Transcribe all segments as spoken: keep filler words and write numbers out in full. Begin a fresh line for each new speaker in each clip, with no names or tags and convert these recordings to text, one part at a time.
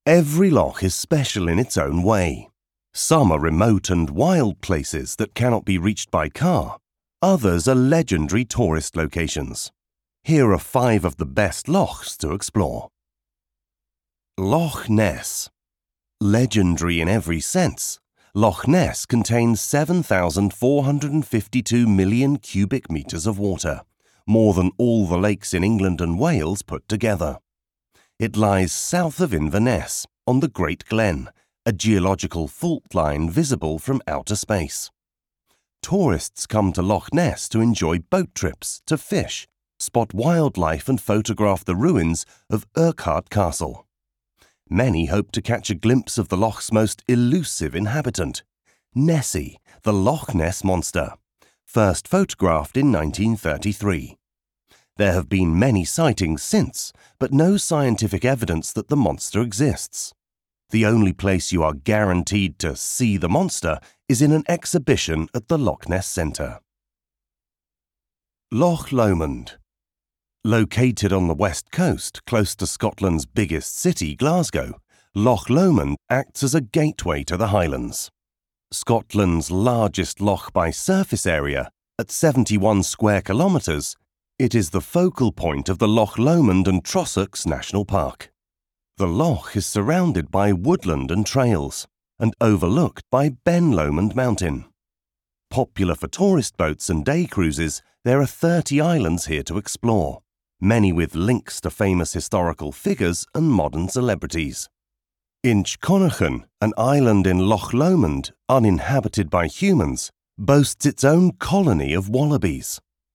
Every loch is special in its own way. Some are remote and wild places that cannot be reached by car. Others are legendary tourist locations. Here are five of the best lochs to explore. Loch Ness. Legendary in every sense, Loch Ness contains seven thousand four hundred fifty-two million cubic metres of water, more than all the lakes in England and Wales put together. It lies south of Inverness, on the Great Glen, a geological fault line visible from outer space. Tourists come to Loch Ness to enjoy boat trips, to fish, spot wildlife and photograph the ruins of Urquhart Castle. Many hope to catch a glimpse of the loch's most elusive inhabitant, Nessie, the Loch Ness Monster, first photographed in nineteen thirty-three. There have been many sightings since, but no scientific evidence that the monster exists. The only place you are guaranteed to see the monster is in an exhibition at the Loch Ness Centre. Loch Lomond. Located on the west coast, close to Scotland's biggest city, Glasgow, Loch Lomond acts as a gateway to the Highlands. Scotland's largest loch by surface area, at seventy-one square kilometres, it is the focal point of the Loch Lomond and Trossachs National Park. The loch is surrounded by woodland and trails, and overlooked by Ben Lomond Mountain. Popular for tourist boats and day cruises, there are thirty islands here to explore, many with links to famous historical figures and modern celebrities. Inchconnechen, an island in Loch Lomond, uninhabited by humans, boasts its own colony of wallabies.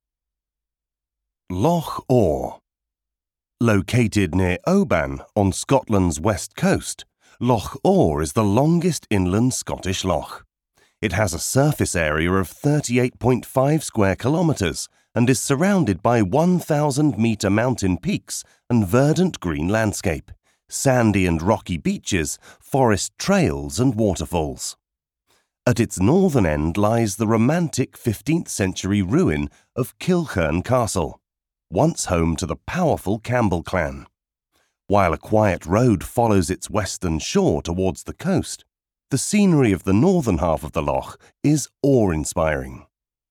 Loch Awe. Located near Oban on Scotland's west coast, Loch Awe is the longest inland Scottish loch. It has a surface area of thirty-eight point five square kilometres and is surrounded by one thousand metre mountain peaks and verdant green landscape, sandy and rocky beaches, forest trails and waterfalls. At its northern end lies the romantic fifteenth century ruin of Kilchurn Castle, once home to the powerful Campbell clan. While a quiet road follows its western shore towards the coast, the scenery of the northern half of the loch is awe-inspiring.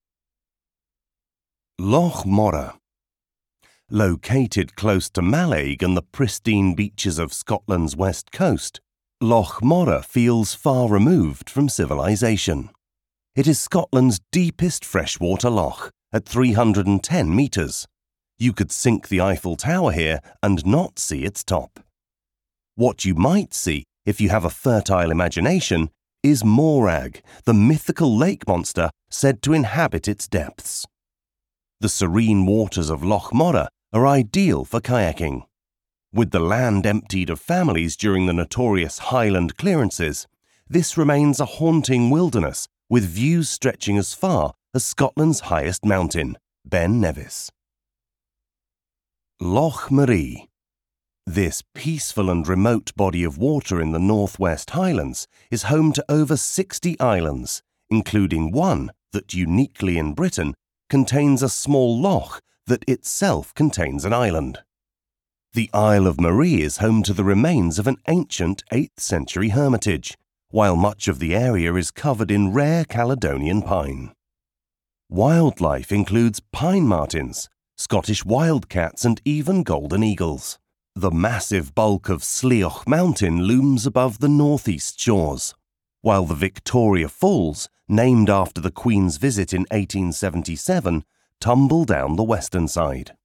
Loch Morra. Located close to Mallaig and the pristine beaches of Scotland's west coast, Loch Morra feels far removed from civilization. It is Scotland's deepest freshwater loch, at three hundred ten metres. You could sink the Eiffel Tower here and not see its top. What you might see, if you have a fertile imagination, is Morag, the mythical lake monster said to inhabit its depths. The serene waters of Loch Morra are ideal for kayaking. With the land emptied of families during the notorious Highland clearances, this remains a haunting wilderness with views stretching as far as Scotland's highest mountain, Ben Nevis. Loch Maree. This peaceful and remote body of water in the northwest Highlands is home to over sixty islands, including one that, uniquely in Britain, contains a small loch that itself contains an island. The Isle of Maree is home to the remains of an ancient eighth century hermitage, while much of the area is covered in rare Caledonian pine. Wildlife includes pine martens, Scottish wildcats and even golden eagles. The massive bulk of Slioch Mountain looms above the northeast shores, while the Victoria Falls, named after the Queen's visit in eighteen seventy-seven, tumble down the western side.